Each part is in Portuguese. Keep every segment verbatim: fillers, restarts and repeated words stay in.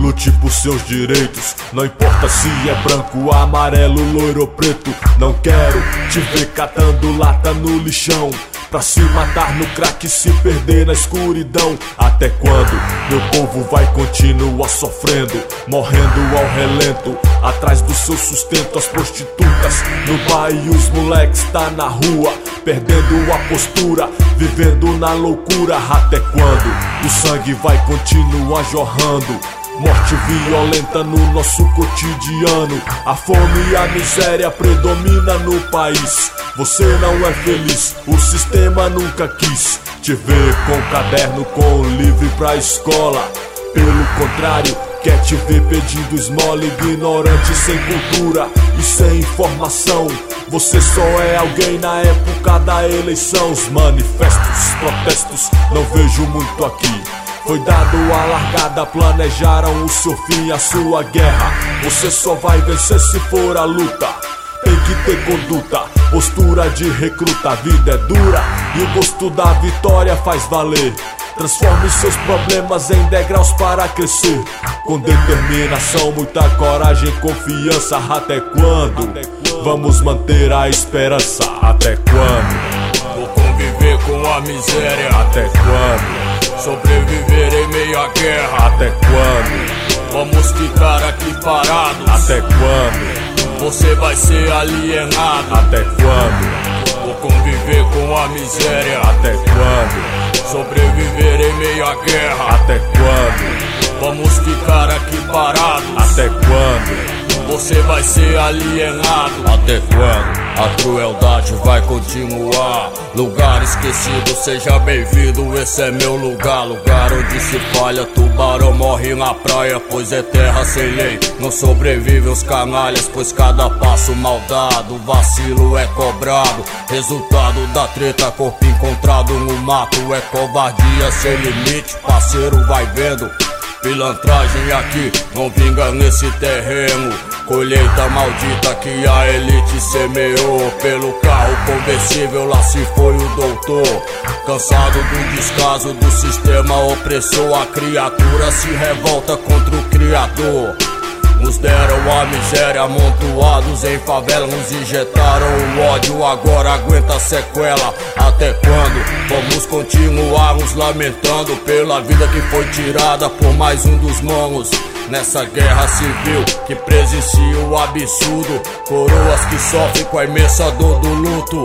lute por seus direitos. Não importa se é branco, amarelo, loiro ou preto. Não quero te ver catando lata no lixão, pra se matar no crack e se perder na escuridão. Até quando meu povo vai continuar sofrendo, morrendo ao relento, atrás do seu sustento? As prostitutas no bar e os moleques tá na rua, perdendo a postura, vivendo na loucura. Até quando o sangue vai continuar jorrando? Morte violenta no nosso cotidiano. A fome e a miséria predomina no país. Você não é feliz, o sistema nunca quis te ver com caderno, com livre pra escola. Pelo contrário, quer te ver pedindo esmola, ignorante, sem cultura e sem informação. Você só é alguém na época da eleição. Os manifestos, protestos, não vejo muito aqui. Foi dado a largada, planejaram o seu fim, a sua guerra. Você só vai vencer se for a luta. Tem que ter conduta, postura de recruta. A vida é dura e o gosto da vitória faz valer. Transforme seus problemas em degraus para crescer. Com determinação, muita coragem, confiança. Até quando vamos manter a esperança? Até quando vou conviver com a miséria? Até quando sobreviver em meio à guerra? Até quando vamos ficar aqui parados? Até quando você vai ser alienado? Até quando vou conviver com a miséria? Até quando sobreviver em meio à guerra? Até quando vamos ficar aqui parados? Até quando você vai ser alienado? Até quando a crueldade vai continuar? Lugar esquecido, seja bem-vindo, esse é meu lugar. Lugar onde se falha, tubarão morre na praia, pois é terra sem lei. Não sobrevivem os canalhas, pois cada passo mal dado, vacilo é cobrado. Resultado da treta, corpo encontrado no mato, é covardia sem limite, parceiro vai vendo. Pilantragem aqui não vinga nesse terreno. Colheita maldita que a elite semeou. Pelo carro conversível lá se foi o doutor. Cansado do descaso do sistema opressor, a criatura se revolta contra o criador. Nos deram a miséria, amontoados em favela, nos injetaram o ódio, agora aguenta a sequela. Até quando vamos continuar nos lamentando pela vida que foi tirada por mais um dos mãos? Nessa guerra civil que presencia o absurdo, coroas que sofrem com a imensa dor do luto.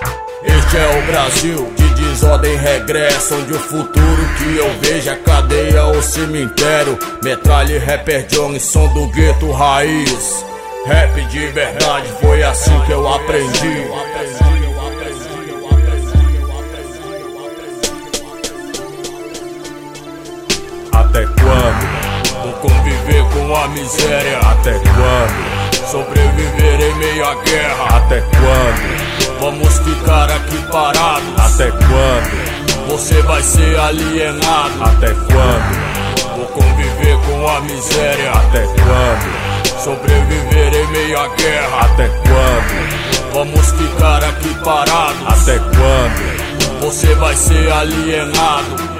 Este é o Brasil de desordem regressa, onde o futuro que eu vejo é cadeia ou cemitério. Metralha e rapper Johnny, som do gueto raiz. Rap de verdade, foi assim que eu aprendi. Até quando vou conviver com a miséria? Até quando sobreviver em meio à guerra? Até quando vamos ficar aqui parados? Até quando você vai ser alienado? Até quando vou conviver com a miséria? Até quando sobreviver em meio à guerra? Até quando vamos ficar aqui parados? Até quando você vai ser alienado?